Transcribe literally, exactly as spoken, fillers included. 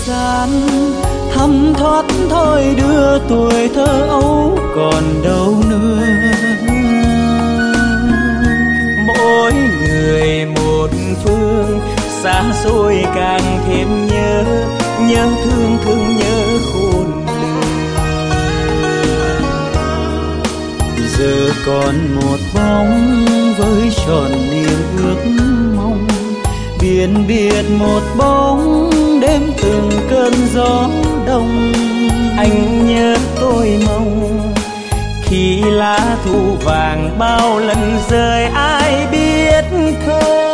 gian thấm thoát thôi đưa tuổi thơ ấu còn đâu nữa. Mỗi người một phương xa xôi càng thêm nhớ, nhớ thương thương nhớ khôn lường. Giờ còn một bóng với tròn niềm ước mong, biển biệt một bóng đêm từng cơn gió đông. Anh nhớ tôi mong khi lá thu vàng bao lần rơi ai biết không.